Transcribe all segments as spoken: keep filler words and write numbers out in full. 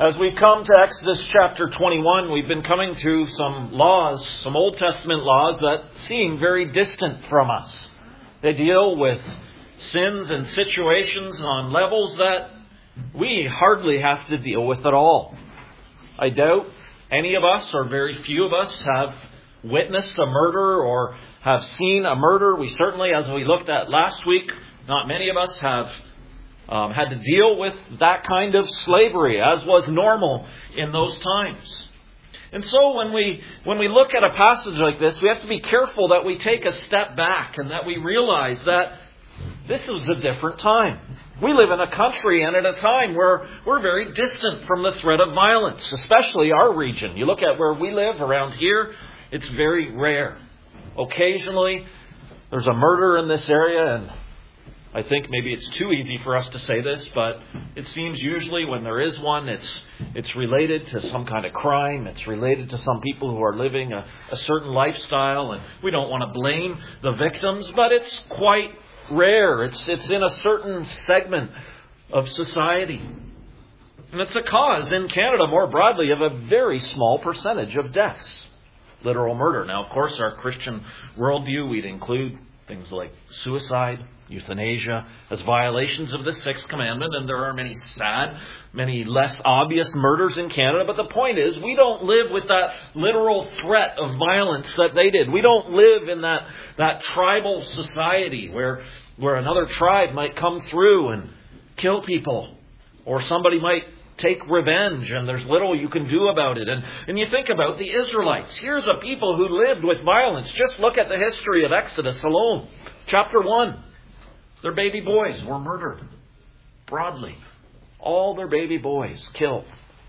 As we come to Exodus chapter twenty-one, we've been coming through some laws, some Old Testament laws that seem very distant from us. They deal with sins and situations on levels that we hardly have to deal with at all. I doubt any of us, or very few of us, have witnessed a murder or have seen a murder. We certainly, as we looked at last week, not many of us have Um, had to deal with that kind of slavery, as was normal in those times. And so when we when we look at a passage like this, we have to be careful that we take a step back and that we realize that this is a different time. We live in a country and at a time where we're very distant from the threat of violence, especially our region. You look at where we live around here, it's very rare. Occasionally, there's a murder in this area, and I think maybe it's too easy for us to say this, but it seems usually when there is one, it's it's related to some kind of crime. It's related to some people who are living a, a certain lifestyle, and we don't want to blame the victims, but it's quite rare. It's it's in a certain segment of society. And it's a cause in Canada more broadly of a very small percentage of deaths. Literal murder. Now, of course, our Christian worldview, we'd include things like suicide, euthanasia, as violations of the Sixth Commandment, and there are many sad, many less obvious murders in Canada. But the point is, we don't live with that literal threat of violence that they did. We don't live in that, that tribal society where, where another tribe might come through and kill people, or somebody might take revenge, and there's little you can do about it. And, and you think about the Israelites. Here's a people who lived with violence. Just look at the history of Exodus alone. Chapter one. Their baby boys were murdered broadly. All their baby boys killed.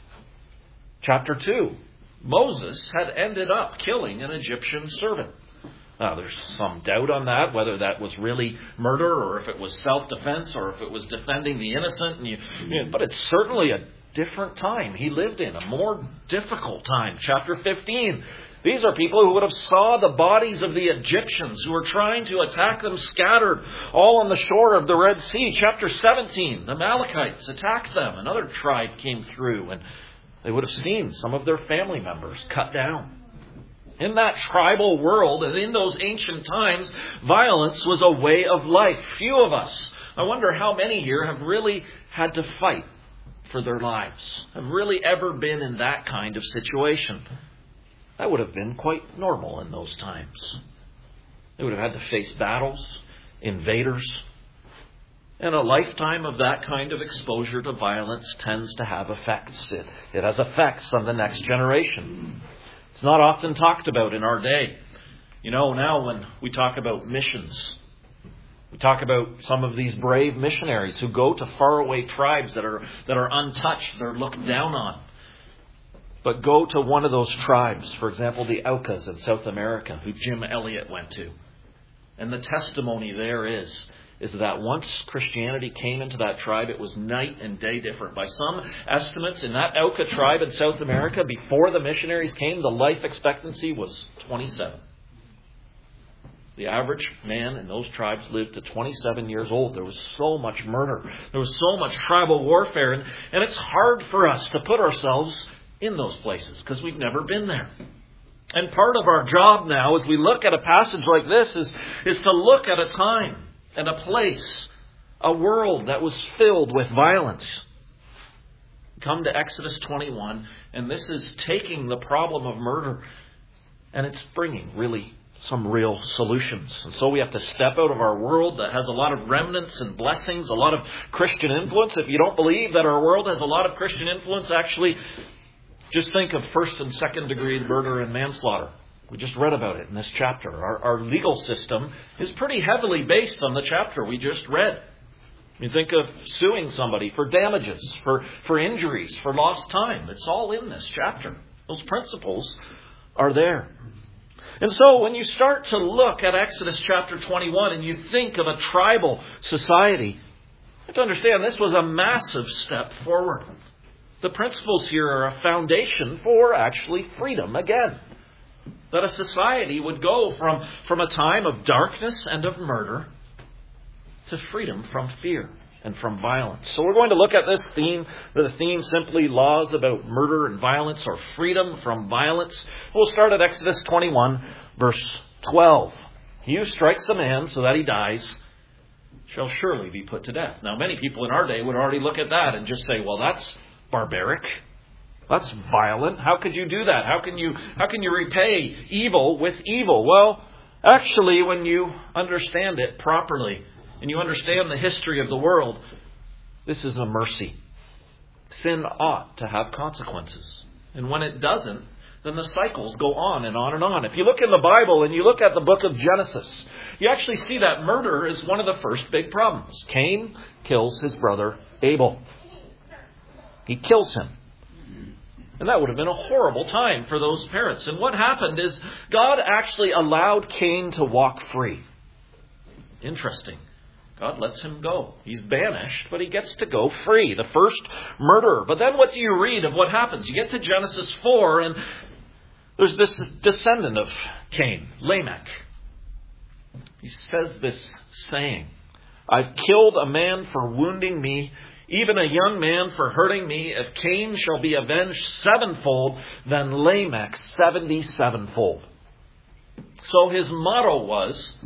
Chapter two. Moses had ended up killing an Egyptian servant. Now, there's some doubt on that, whether that was really murder or if it was self-defense or if it was defending the innocent. And you, you know, but it's certainly a different time he lived in, a more difficult time. Chapter fifteen. These are people who would have saw the bodies of the Egyptians who were trying to attack them scattered all on the shore of the Red Sea. Chapter seventeen. The Amalekites attacked them. Another tribe came through, and they would have seen some of their family members cut down. In that tribal world and in those ancient times, violence was a way of life. Few of us, I wonder how many here have really had to fight for their lives, have really ever been in that kind of situation. That would have been quite normal in those times. They would have had to face battles, invaders, and a lifetime of that kind of exposure to violence tends to have effects. It, it has effects on the next generation. It's not often talked about in our day. You know, now when we talk about missions, we talk about some of these brave missionaries who go to faraway tribes that are that are untouched, they're looked down on. But go to one of those tribes, for example, the Aucas in South America, who Jim Elliot went to. And the testimony there is, is that once Christianity came into that tribe, it was night and day different. By some estimates, in that Auca tribe in South America, before the missionaries came, the life expectancy was twenty-seven. The average man in those tribes lived to twenty-seven years old. There was so much murder. There was so much tribal warfare. And, and it's hard for us to put ourselves in those places because we've never been there. And part of our job now, as we look at a passage like this, is, is to look at a time and a place, a world that was filled with violence. Come to Exodus twenty-one, and this is taking the problem of murder, and it's bringing really some real solutions. And so we have to step out of our world that has a lot of remnants and blessings, a lot of Christian influence. If you don't believe that our world has a lot of Christian influence, actually, just think of first and second degree murder and manslaughter. We just read about it in this chapter. Our, our legal system is pretty heavily based on the chapter we just read. You think of suing somebody for damages, for, for injuries, for lost time. It's all in this chapter. Those principles are there. And so when you start to look at Exodus chapter twenty-one and you think of a tribal society, you have to understand this was a massive step forward. The principles here are a foundation for actually freedom again. That a society would go from, from a time of darkness and of murder to freedom from fear and from violence. So we're going to look at this theme, the theme simply laws about murder and violence, or freedom from violence. We'll start at Exodus twenty-one, verse twelve. He who strikes a man so that he dies shall surely be put to death. Now, many people in our day would already look at that and just say, well, that's barbaric. That's violent. How could you do that? How can you, how can you repay evil with evil? Well, actually, when you understand it properly and you understand the history of the world, this is a mercy. Sin ought to have consequences. And when it doesn't, then the cycles go on and on and on. If you look in the Bible and you look at the book of Genesis, you actually see that murder is one of the first big problems. Cain kills his brother Abel. He kills him. And that would have been a horrible time for those parents. And what happened is God actually allowed Cain to walk free. Interesting. God lets him go. He's banished, but he gets to go free. The first murderer. But then what do you read of what happens? You get to Genesis four, and there's this descendant of Cain, Lamech. He says this saying, I've killed a man for wounding me, even a young man for hurting me. If Cain shall be avenged sevenfold, then Lamech seventy-sevenfold. So his motto was,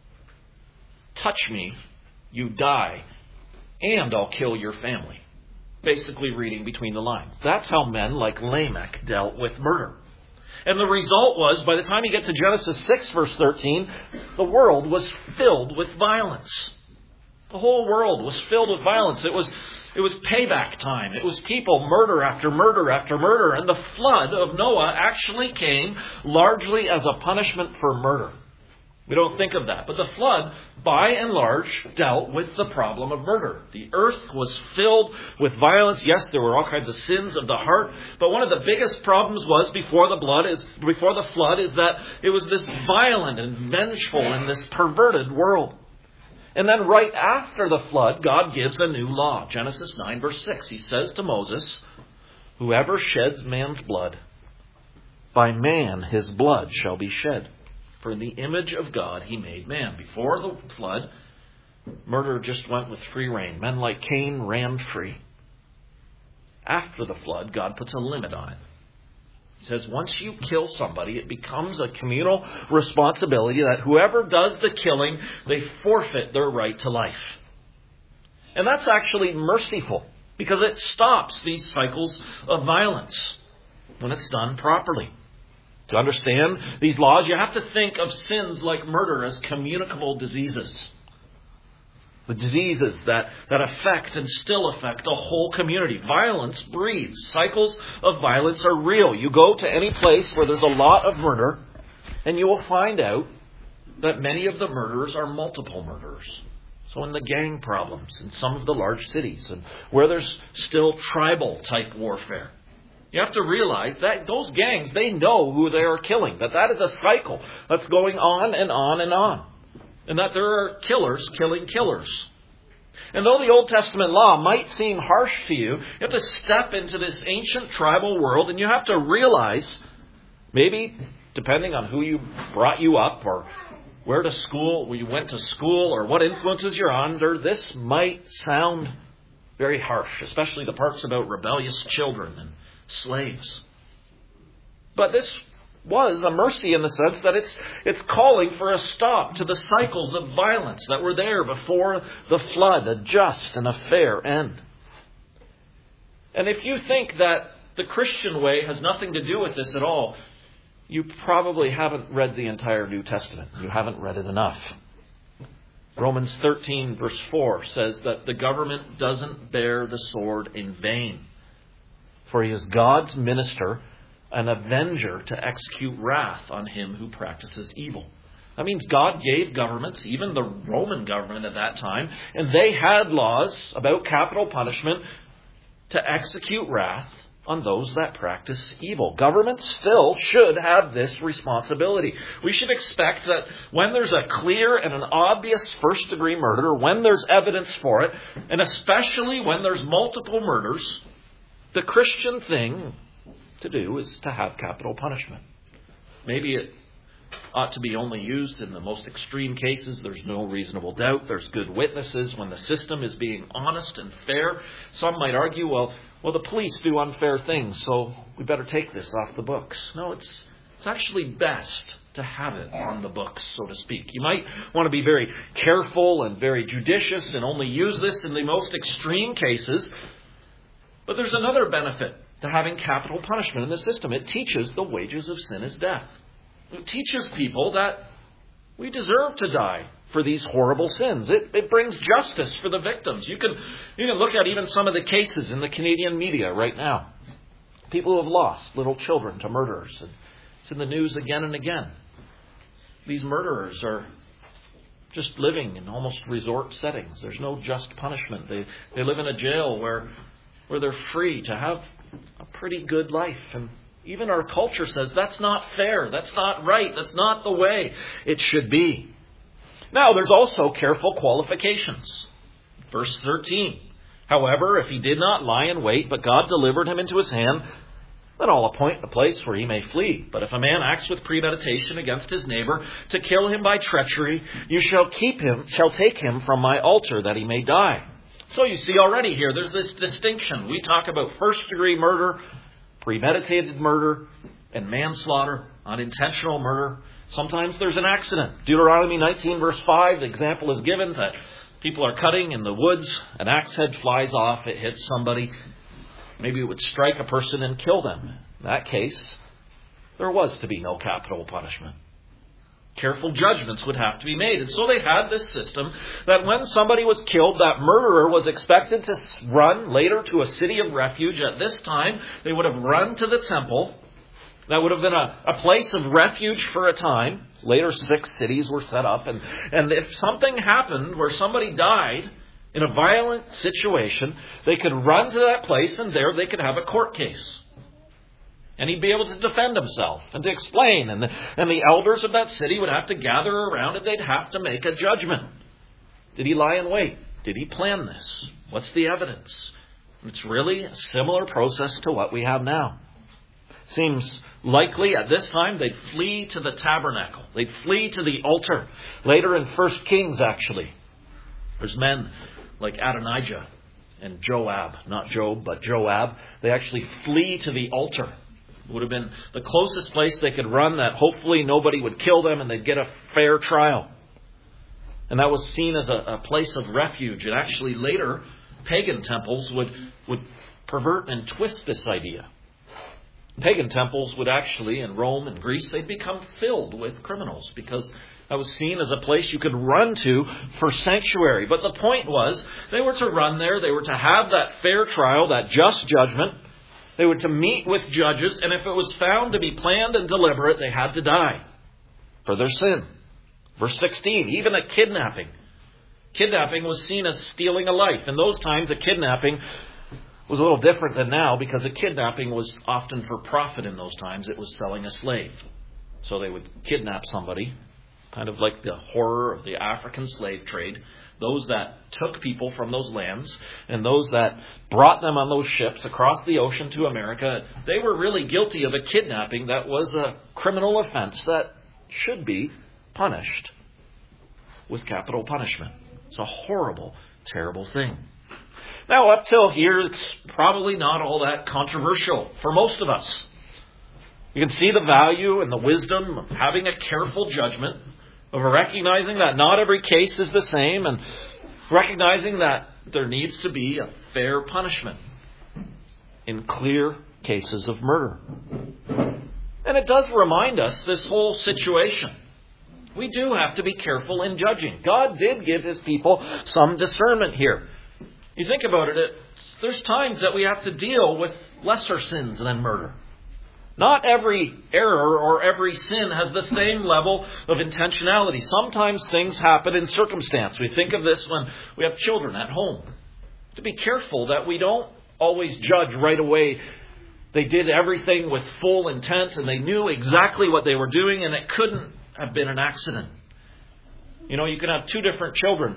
touch me, you die, and I'll kill your family. Basically reading between the lines. That's how men like Lamech dealt with murder. And the result was, by the time you get to Genesis six, verse thirteen, the world was filled with violence. The whole world was filled with violence. It was, it was payback time. It was people, murder after murder after murder. And the flood of Noah actually came largely as a punishment for murder. We don't think of that. But the flood, by and large, dealt with the problem of murder. The earth was filled with violence. Yes, there were all kinds of sins of the heart. But one of the biggest problems was before the blood is before the flood is that it was this violent and vengeful and this perverted world. And then right after the flood, God gives a new law. Genesis nine, verse six. He says to Moses, whoever sheds man's blood, by man his blood shall be shed. For in the image of God he made man. Before the flood, murder just went with free rein. Men like Cain ran free. After the flood, God puts a limit on it. He says once you kill somebody, it becomes a communal responsibility that whoever does the killing, they forfeit their right to life. And that's actually merciful because it stops these cycles of violence when it's done properly. To understand these laws, you have to think of sins like murder as communicable diseases. The diseases that, that affect and still affect a whole community. Violence breeds. Cycles of violence are real. You go to any place where there's a lot of murder, and you will find out that many of the murderers are multiple murderers. So in the gang problems in some of the large cities, and where there's still tribal type warfare, you have to realize that those gangs, they know who they are killing. That that is a cycle that's going on and on and on. And that there are killers killing killers. And though the Old Testament law might seem harsh to you, you have to step into this ancient tribal world and you have to realize, maybe depending on who you brought you up or where to school, where you went to school or what influences you're under, this might sound very harsh, especially the parts about rebellious children and slaves. But this was a mercy in the sense that it's it's calling for a stop to the cycles of violence that were there before the flood, a just and a fair end. And if you think that the Christian way has nothing to do with this at all, you probably haven't read the entire New Testament. You haven't read it enough. Romans thirteen verse four says that the government doesn't bear the sword in vain. For he is God's minister, an avenger to execute wrath on him who practices evil. That means God gave governments, even the Roman government at that time, and they had laws about capital punishment to execute wrath on those that practice evil. Governments still should have this responsibility. We should expect that when there's a clear and an obvious first degree murder, when there's evidence for it, and especially when there's multiple murders, the Christian thing to do is to have capital punishment. Maybe it ought to be only used in the most extreme cases. There's no reasonable doubt. There's good witnesses when the system is being honest and fair. Some might argue, well, well, the police do unfair things, so we better take this off the books. No, it's it's actually best to have it on the books, so to speak. You might want to be very careful and very judicious and only use this in the most extreme cases. But there's another benefit to having capital punishment in the system. It teaches the wages of sin is death. It teaches people that we deserve to die for these horrible sins. It, it brings justice for the victims. You can, you can look at even some of the cases in the Canadian media right now. People who have lost little children to murderers. And it's in the news again and again. These murderers are just living in almost resort settings. There's no just punishment. They they live in a jail where where they're free to have a pretty good life. And even our culture says that's not fair. That's not right. That's not the way it should be. Now, there's also careful qualifications. Verse thirteen. However, if he did not lie in wait, but God delivered him into his hand, then I'll appoint a place where he may flee. But if a man acts with premeditation against his neighbor to kill him by treachery, you shall keep him, shall take him from my altar that he may die. So you see already here, there's this distinction. We talk about first degree murder, premeditated murder, and manslaughter, unintentional murder. Sometimes there's an accident. Deuteronomy nineteen verse five, the example is given that people are cutting in the woods, an axe head flies off, it hits somebody. Maybe it would strike a person and kill them. In that case, there was to be no capital punishment. Careful judgments would have to be made. And so they had this system that when somebody was killed, that murderer was expected to run later to a city of refuge. At this time, they would have run to the temple. That would have been a, a place of refuge for a time. Later, six cities were set up. And, and if something happened where somebody died in a violent situation, they could run to that place and there they could have a court case. And he'd be able to defend himself and to explain. And the, and the elders of that city would have to gather around and they'd have to make a judgment. Did he lie in wait? Did he plan this? What's the evidence? It's really a similar process to what we have now. Seems likely at this time they'd flee to the tabernacle. They'd flee to the altar. Later in First Kings, actually, there's men like Adonijah and Joab, not Job, but Joab. They actually flee to the altar. It would have been the closest place they could run that hopefully nobody would kill them and they'd get a fair trial. And that was seen as a, a place of refuge. And actually later, pagan temples would, would pervert and twist this idea. Pagan temples would actually, in Rome and Greece, they'd become filled with criminals because that was seen as a place you could run to for sanctuary. But the point was, they were to run there, they were to have that fair trial, that just judgment. They were to meet with judges, and if it was found to be planned and deliberate, they had to die for their sin. Verse sixteen, even a kidnapping. Kidnapping was seen as stealing a life. In those times, a kidnapping was a little different than now because a kidnapping was often for profit in those times. It was selling a slave. So they would kidnap somebody, kind of like the horror of the African slave trade. Those that took people from those lands and those that brought them on those ships across the ocean to America, they were really guilty of a kidnapping that was a criminal offense that should be punished with capital punishment. It's a horrible, terrible thing. Now, up till here, it's probably not all that controversial for most of us. You can see the value and the wisdom of having a careful judgment, of recognizing that not every case is the same, and recognizing that there needs to be a fair punishment in clear cases of murder. And it does remind us, this whole situation, we do have to be careful in judging. God did give his people some discernment here. You think about it, it's, there's times that we have to deal with lesser sins than murder. Not every error or every sin has the same level of intentionality. Sometimes things happen in circumstance. We think of this when we have children at home. To be careful that we don't always judge right away. They did everything with full intent and they knew exactly what they were doing and it couldn't have been an accident. You know, you can have two different children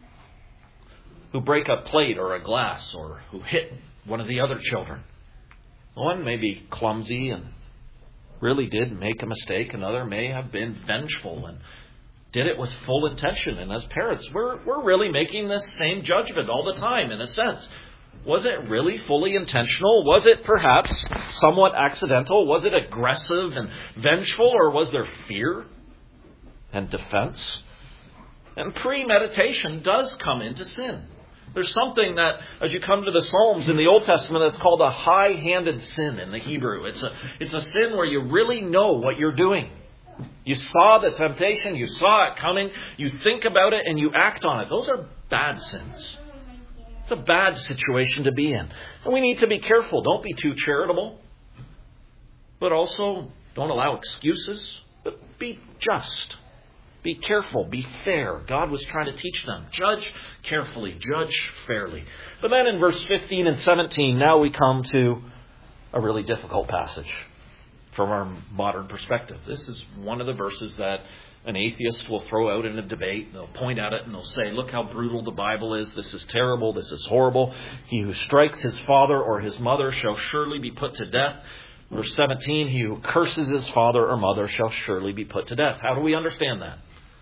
who break a plate or a glass or who hit one of the other children. One may be clumsy and really did make a mistake. Another may have been vengeful and did it with full intention. And as parents, we're, we're really making this same judgment all the time, in a sense. Was it really fully intentional? Was it perhaps somewhat accidental? Was it aggressive and vengeful? Or was there fear and defense? And premeditation does come into sin. There's something that, as you come to the Psalms in the Old Testament, that's called a high-handed sin in the Hebrew. It's a, it's a sin where you really know what you're doing. You saw the temptation, you saw it coming, you think about it, and you act on it. Those are bad sins. It's a bad situation to be in. And we need to be careful. Don't be too charitable. But also, don't allow excuses. But be just. Be careful. Be fair. God was trying to teach them. Judge carefully. Judge fairly. But then in verse fifteen and seventeen, now we come to a really difficult passage from our modern perspective. This is one of the verses that an atheist will throw out in a debate. They'll point at it and they'll say, look how brutal the Bible is. This is terrible. This is horrible. He who strikes his father or his mother shall surely be put to death. Verse seventeen, he who curses his father or mother shall surely be put to death. How do we understand that?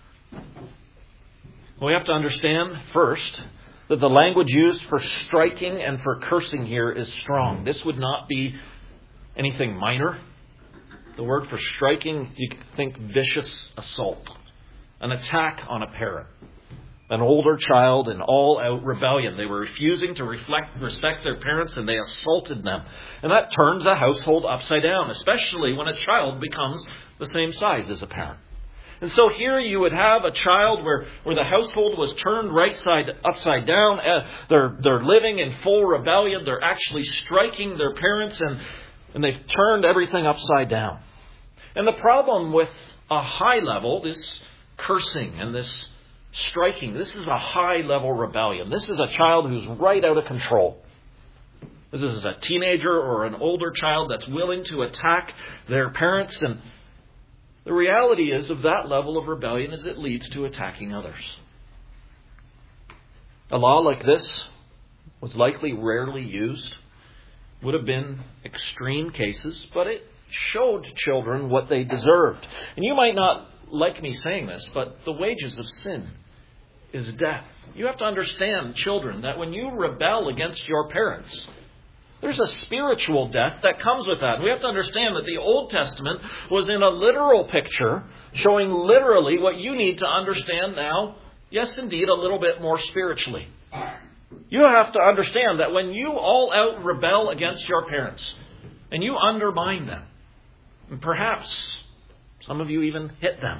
Well, we have to understand first that the language used for striking and for cursing here is strong. This would not be anything minor. The word for striking, you can think vicious assault, an attack on a parent, an older child in all-out rebellion. They were refusing to reflect, respect their parents, and they assaulted them. And that turns a household upside down, especially when a child becomes the same size as a parent. And so here you would have a child where, where the household was turned right side upside down. Uh, they're, they're living in full rebellion. They're actually striking their parents, and And they've turned everything upside down. And the problem with a high level, this cursing and this striking, this is a high level rebellion. This is a child who's right out of control. This is a teenager or an older child that's willing to attack their parents. And the reality is of that level of rebellion is it leads to attacking others. A law like this was likely rarely used. Would have been extreme cases, but it showed children what they deserved. And you might not like me saying this, but the wages of sin is death. You have to understand, children, that when you rebel against your parents, there's a spiritual death that comes with that. We have to understand that the Old Testament was in a literal picture, showing literally what you need to understand now, yes, indeed, a little bit more spiritually. You have to understand that when you all out rebel against your parents and you undermine them, and perhaps some of you even hit them,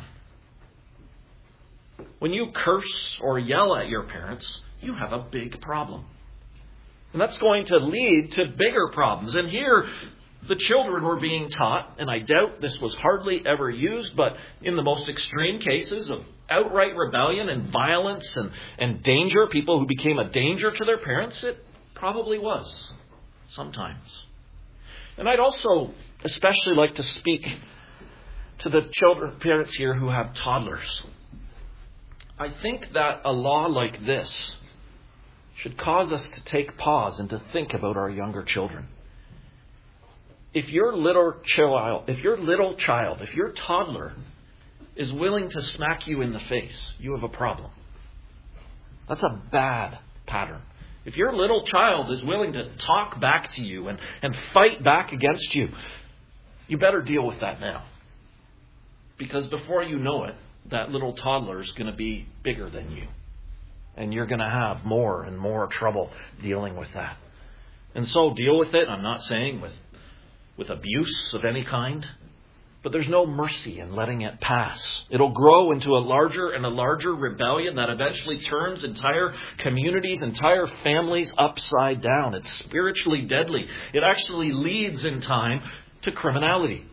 when you curse or yell at your parents, you have a big problem. And that's going to lead to bigger problems. And here, the children were being taught, and I doubt this was hardly ever used, but in the most extreme cases of outright rebellion and violence and, and danger, people who became a danger to their parents, it probably was sometimes. And I'd also especially like to speak to the children, parents here who have toddlers. I think that a law like this should cause us to take pause and to think about our younger children. If your little child, if your little child, if your toddler is willing to smack you in the face, you have a problem. That's a bad pattern. If your little child is willing to talk back to you and, and fight back against you, you better deal with that now. Because before you know it, that little toddler is going to be bigger than you. And you're going to have more and more trouble dealing with that. And so deal with it. I'm not saying with, with abuse of any kind. But there's no mercy in letting it pass. It'll grow into a larger and a larger rebellion that eventually turns entire communities, entire families upside down. It's spiritually deadly. It actually leads in time to criminality.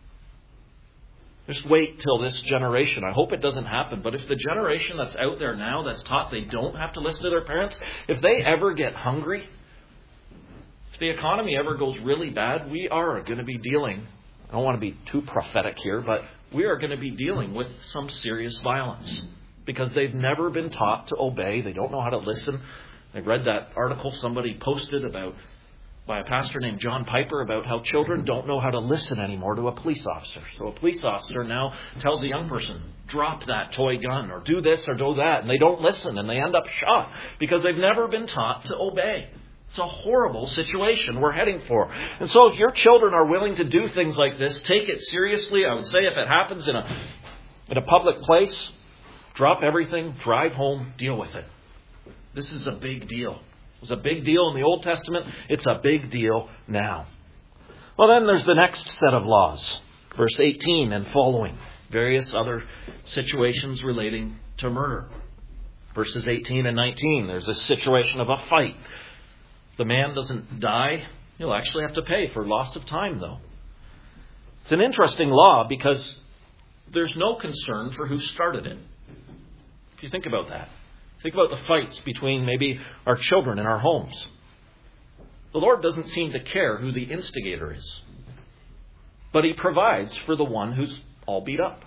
Just wait till this generation. I hope it doesn't happen. But if the generation that's out there now that's taught they don't have to listen to their parents, if they ever get hungry, if the economy ever goes really bad, we are going to be dealing, I don't want to be too prophetic here, but we are going to be dealing with some serious violence. Because they've never been taught to obey. They don't know how to listen. I read that article somebody posted about by a pastor named John Piper about how children don't know how to listen anymore to a police officer. So a police officer now tells a young person, drop that toy gun or do this or do that. And they don't listen and they end up shot because they've never been taught to obey. It's a horrible situation we're heading for. And so if your children are willing to do things like this, take it seriously. I would say if it happens in a, in a public place, drop everything, drive home, deal with it. This is a big deal. It was a big deal in the Old Testament. It's a big deal now. Well, then there's the next set of laws. Verse eighteen and following. Various other situations relating to murder. Verses eighteen and nineteen. There's a situation of a fight. If the man doesn't die, he'll actually have to pay for loss of time, though. It's an interesting law because there's no concern for who started it. If you think about that. Think about the fights between maybe our children in our homes. The Lord doesn't seem to care who the instigator is. But He provides for the one who's all beat up.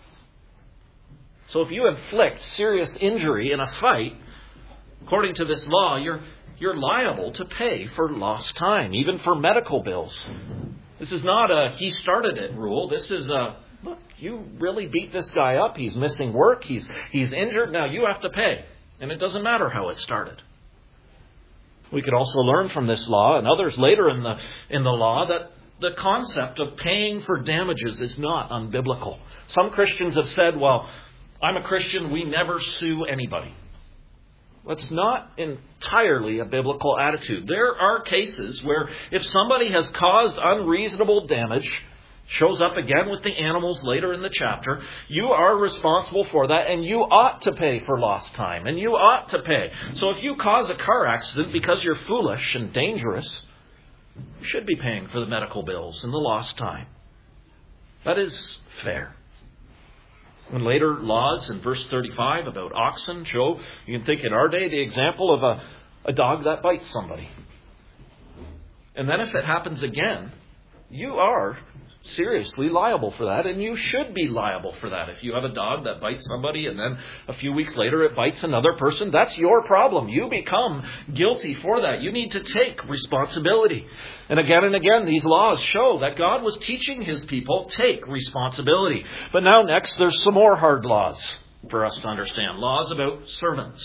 So if you inflict serious injury in a fight, according to this law, you're, you're liable to pay for lost time, even for medical bills. This is not a he started it rule. This is a, look, you really beat this guy up. He's missing work. He's, he's injured. Now you have to pay. And it doesn't matter how it started. We could also learn from this law and others later in the in the law that the concept of paying for damages is not unbiblical. Some Christians have said, well, I'm a Christian, we never sue anybody. That's not entirely a biblical attitude. There are cases where if somebody has caused unreasonable damage, shows up again with the animals later in the chapter, you are responsible for that and you ought to pay for lost time and you ought to pay. So if you cause a car accident because you're foolish and dangerous, you should be paying for the medical bills and the lost time. That is fair. When later laws in verse thirty-five about oxen show, you can think in our day the example of a, a dog that bites somebody. And then if it happens again, you are seriously liable for that, and you should be liable for that. If you have a dog that bites somebody and then a few weeks later it bites another person, that's your problem. You become guilty for that. You need to take responsibility. And again and again, these laws show that God was teaching His people, take responsibility. But now next, there's some more hard laws for us to understand. Laws about servants.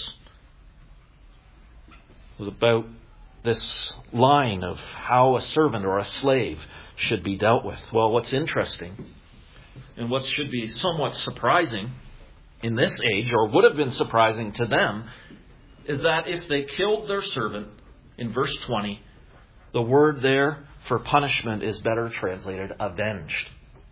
It was about this line of how a servant or a slave should be dealt with. Well, what's interesting and what should be somewhat surprising in this age, or would have been surprising to them, is that if they killed their servant, in verse twenty, the word there for punishment is better translated avenged.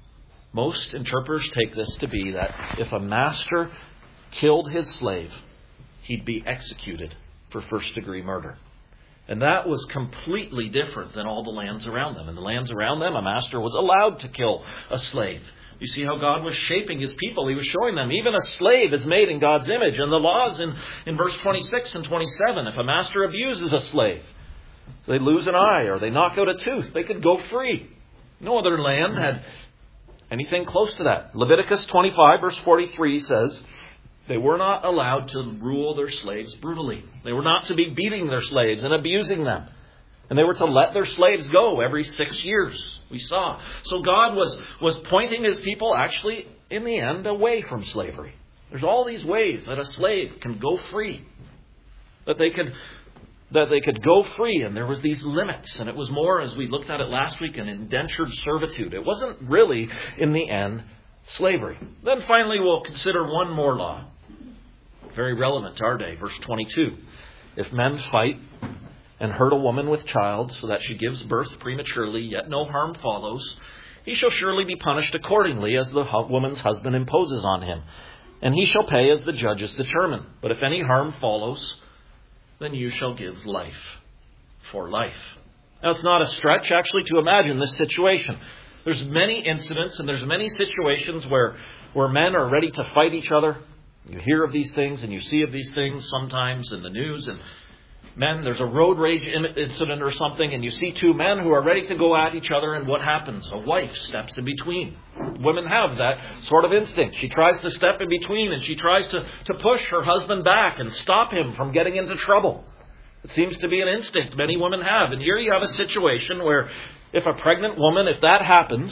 Most interpreters take this to be that if a master killed his slave, he'd be executed for first degree murder. And that was completely different than all the lands around them. In the lands around them, a master was allowed to kill a slave. You see how God was shaping His people. He was showing them even a slave is made in God's image. And the laws in, in verse twenty-six and twenty-seven, if a master abuses a slave, they lose an eye or they knock out a tooth, they could go free. No other land had anything close to that. Leviticus twenty-five verse forty-three says, they were not allowed to rule their slaves brutally. They were not to be beating their slaves and abusing them. And they were to let their slaves go every six years, we saw. So God was, was pointing His people actually, in the end, away from slavery. There's all these ways that a slave can go free. That they could, that they could go free, and there was these limits. And it was more, as we looked at it last week, an indentured servitude. It wasn't really, in the end, slavery. Then finally we'll consider one more law. Very relevant to our day, verse twenty-two. If men fight and hurt a woman with child so that she gives birth prematurely, yet no harm follows, he shall surely be punished accordingly as the woman's husband imposes on him. And he shall pay as the judges determine. But if any harm follows, then you shall give life for life. Now it's not a stretch actually to imagine this situation. There's many incidents and there's many situations where, where men are ready to fight each other. You hear of these things and you see of these things sometimes in the news. And men, there's a road rage incident or something, and you see two men who are ready to go at each other, and what happens? A wife steps in between. Women have that sort of instinct. She tries to step in between, and she tries to, to push her husband back and stop him from getting into trouble. It seems to be an instinct many women have. And here you have a situation where if a pregnant woman, if that happened,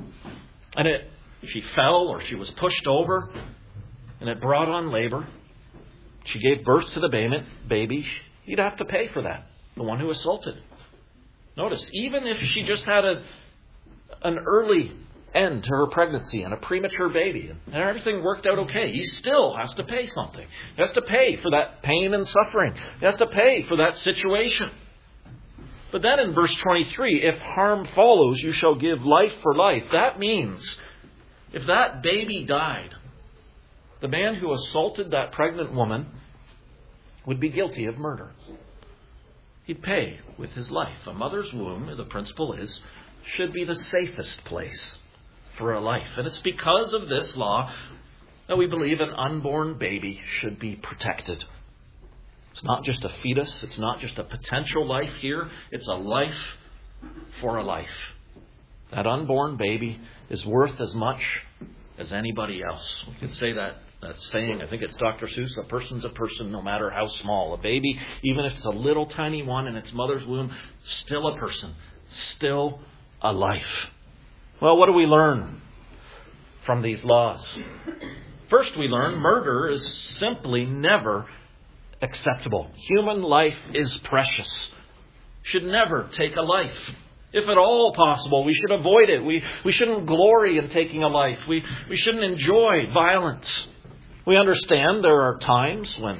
and it, she fell or she was pushed over, and it brought on labor, she gave birth to the baby, you'd have to pay for that, the one who assaulted. Notice, even if she just had a an early end to her pregnancy and a premature baby, and everything worked out okay, he still has to pay something. He has to pay for that pain and suffering. He has to pay for that situation. But then in verse twenty-three, if harm follows, you shall give life for life. That means if that baby died, the man who assaulted that pregnant woman would be guilty of murder. He'd pay with his life. A mother's womb, the principle is, should be the safest place for a life. And it's because of this law that we believe an unborn baby should be protected. It's not just a fetus. It's not just a potential life here. It's a life for a life. That unborn baby is worth as much as anybody else. We could say that, that saying, I think it's Doctor Seuss, a person's a person no matter how small. A baby, even if it's a little tiny one in its mother's womb, still a person, still a life. Well, what do we learn from these laws? First, we learn murder is simply never acceptable. Human life is precious. Should never take a life. If at all possible, we should avoid it. We, we shouldn't glory in taking a life. We, we shouldn't enjoy violence. We understand there are times when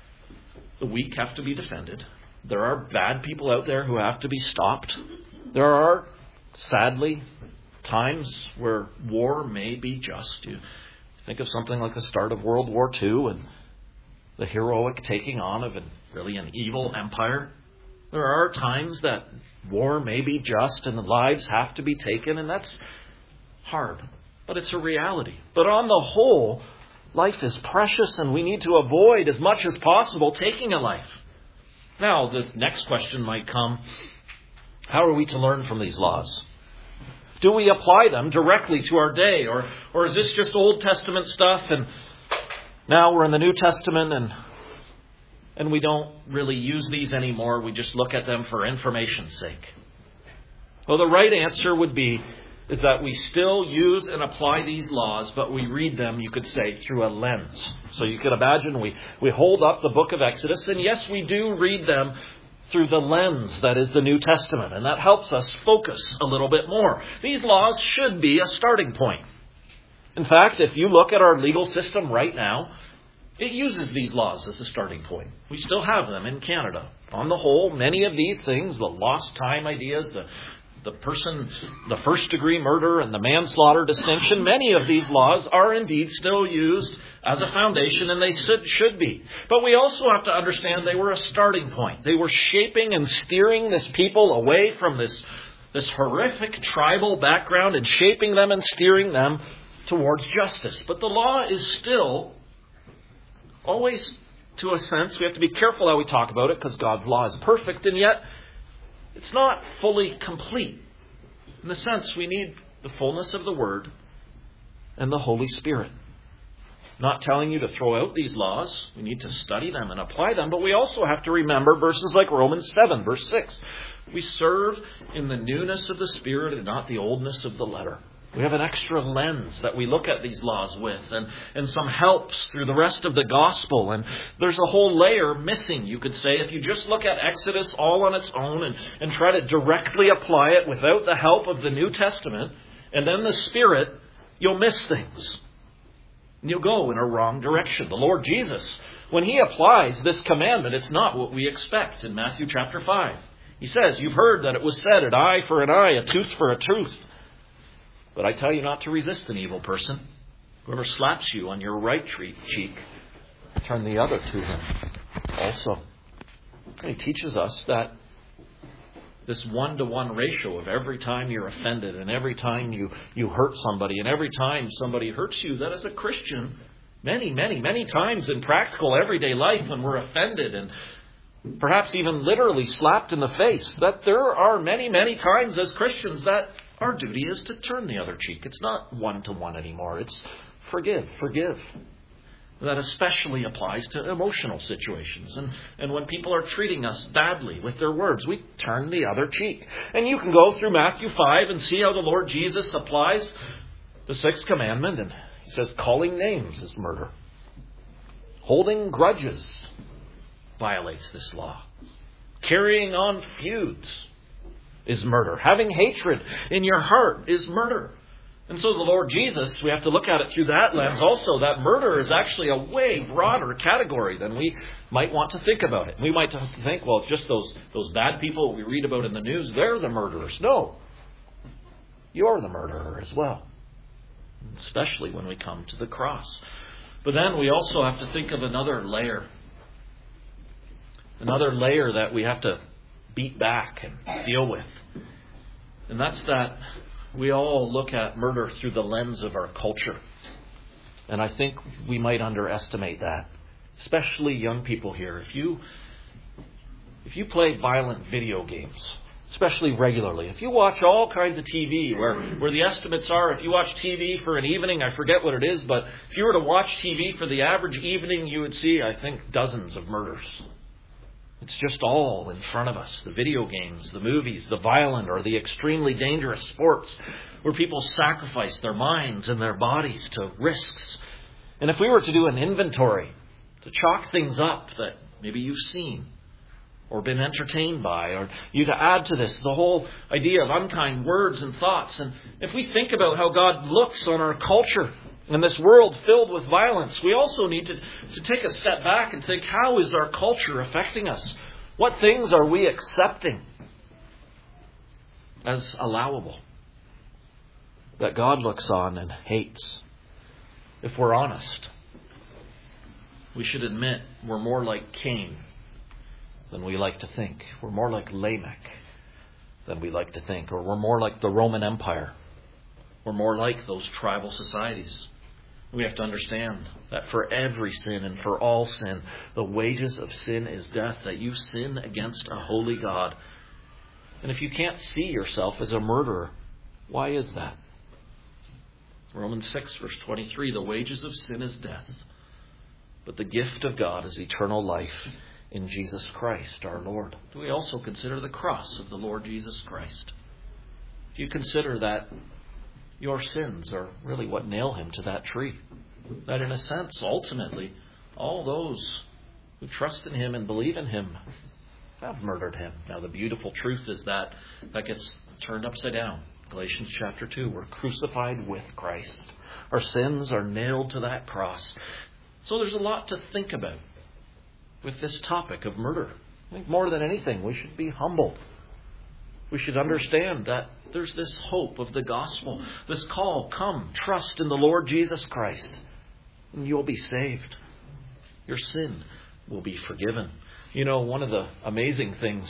the weak have to be defended. There are bad people out there who have to be stopped. There are, sadly, times where war may be just. You think of something like the start of World War Two and the heroic taking on of an, really an evil empire. There are times that war may be just and the lives have to be taken, and that's hard. But it's a reality. But on the whole, life is precious and we need to avoid as much as possible taking a life. Now, this next question might come, how are we to learn from these laws? Do we apply them directly to our day? Or, or is this just Old Testament stuff and now we're in the New Testament and and we don't really use these anymore? We just look at them for information's sake. Well, the right answer would be is that we still use and apply these laws, but we read them, you could say, through a lens. So you could imagine we, we hold up the book of Exodus, and yes, we do read them through the lens that is the New Testament, and that helps us focus a little bit more. These laws should be a starting point. In fact, if you look at our legal system right now, it uses these laws as a starting point. We still have them in Canada. On the whole, many of these things, the lost time ideas, the the person, the first degree murder and the manslaughter distinction, many of these laws are indeed still used as a foundation, and they should, should be. But we also have to understand they were a starting point. They were shaping and steering this people away from this, this horrific tribal background and shaping them and steering them towards justice. But the law is still always, to a sense, we have to be careful how we talk about it because God's law is perfect, and yet it's not fully complete. In the sense, we need the fullness of the Word and the Holy Spirit. Not telling you to throw out these laws. We need to study them and apply them. But we also have to remember verses like Romans seven, verse six. We serve in the newness of the Spirit and not the oldness of the letter. We have an extra lens that we look at these laws with, and, and some helps through the rest of the gospel. And there's a whole layer missing, you could say, if you just look at Exodus all on its own and, and try to directly apply it without the help of the New Testament and then the Spirit, you'll miss things. And you'll go in a wrong direction. The Lord Jesus, when He applies this commandment, it's not what we expect in Matthew chapter five. He says, you've heard that it was said, an eye for an eye, a tooth for a tooth. But I tell you not to resist an evil person. Whoever slaps you on your right cheek, turn the other to him also. And He teaches us that this one-to-one ratio of every time you're offended and every time you, you hurt somebody and every time somebody hurts you, that as a Christian, many, many, many times in practical everyday life when we're offended and perhaps even literally slapped in the face, that there are many, many times as Christians that our duty is to turn the other cheek. It's not one-to-one anymore. It's forgive, forgive. That especially applies to emotional situations. And, and when people are treating us badly with their words, we turn the other cheek. And you can go through Matthew five and see how the Lord Jesus applies the sixth commandment. And he says calling names is murder. Holding grudges violates this law. Carrying on feuds is murder. Having hatred in your heart is murder. And so the Lord Jesus, we have to look at it through that lens also, that murder is actually a way broader category than we might want to think about it. We might think, well, it's just those, those bad people we read about in the news, they're the murderers. No, you're the murderer as well, especially when we come to the cross. But then we also have to think of another layer, another layer that we have to beat back and deal with. And that's that we all look at murder through the lens of our culture. And I think we might underestimate that. Especially young people here. If you if you play violent video games, especially regularly, if you watch all kinds of T V where, where the estimates are, if you watch T V for an evening, I forget what it is, but if you were to watch T V for the average evening, you would see, I think, dozens of murders. It's just all in front of us. The video games, the movies, the violent or the extremely dangerous sports where people sacrifice their minds and their bodies to risks. And if we were to do an inventory to chalk things up that maybe you've seen or been entertained by, or you to add to this the whole idea of unkind words and thoughts. And if we think about how God looks on our culture in this world filled with violence, we also need to, to take a step back and think, how is our culture affecting us? What things are we accepting as allowable that God looks on and hates? If we're honest, we should admit we're more like Cain than we like to think. We're more like Lamech than we like to think. Or we're more like the Roman Empire. We're more like those tribal societies. We have to understand that for every sin and for all sin, the wages of sin is death, that you sin against a holy God. And if you can't see yourself as a murderer, why is that? Romans six, verse twenty-three, the wages of sin is death, but the gift of God is eternal life in Jesus Christ, our Lord. Do we also consider the cross of the Lord Jesus Christ? Do you consider that your sins are really what nail him to that tree? That in a sense, ultimately, all those who trust in him and believe in him have murdered him. Now the beautiful truth is that that gets turned upside down. Galatians chapter two, we're crucified with Christ. Our sins are nailed to that cross. So there's a lot to think about with this topic of murder. I think more than anything, we should be humbled. We should understand that there's this hope of the gospel, this call, come, trust in the Lord Jesus Christ, and you'll be saved. Your sin will be forgiven. You know, one of the amazing things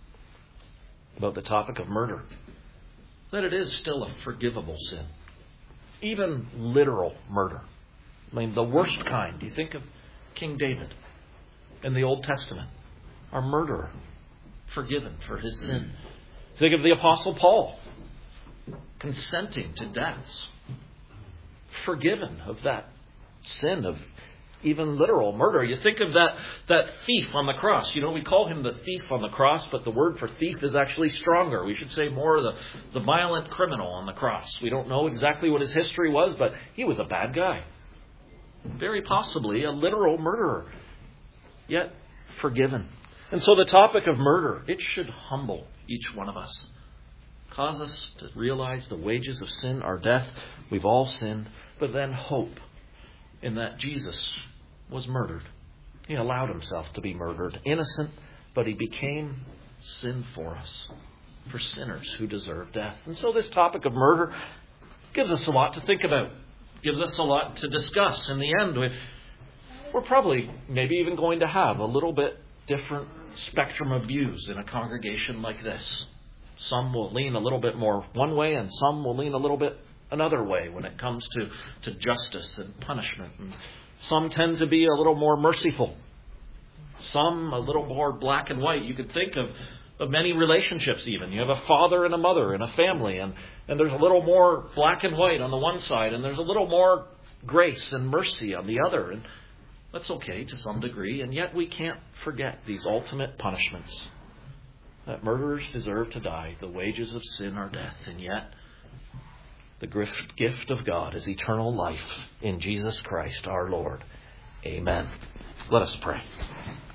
about the topic of murder is that it is still a forgivable sin. Even literal murder. I mean, the worst kind. You think of King David in the Old Testament, our murderer, forgiven for his sin. Think of the Apostle Paul, consenting to deaths, forgiven of that sin of even literal murder. You think of that, that thief on the cross. You know, we call him the thief on the cross, but the word for thief is actually stronger. We should say more the, the violent criminal on the cross. We don't know exactly what his history was, but he was a bad guy. Very possibly a literal murderer, yet forgiven. And so the topic of murder, it should humble each one of us. Cause us to realize the wages of sin are death. We've all sinned. But then hope in that Jesus was murdered. He allowed himself to be murdered. Innocent, but he became sin for us. For sinners who deserve death. And so this topic of murder gives us a lot to think about. Gives us a lot to discuss. In the end, we're probably maybe even going to have a little bit different spectrum of views in a congregation like this. Some will lean a little bit more one way, and some will lean a little bit another way when it comes to, to justice and punishment. And some tend to be a little more merciful. Some a little more black and white. You could think of, of many relationships even. You have a father and a mother and a family, and, and there's a little more black and white on the one side, and there's a little more grace and mercy on the other. And That's okay to some degree, and yet we can't forget these ultimate punishments. That murderers deserve to die. The wages of sin are death, and yet the gift of God is eternal life in Jesus Christ our Lord. Amen. Let us pray.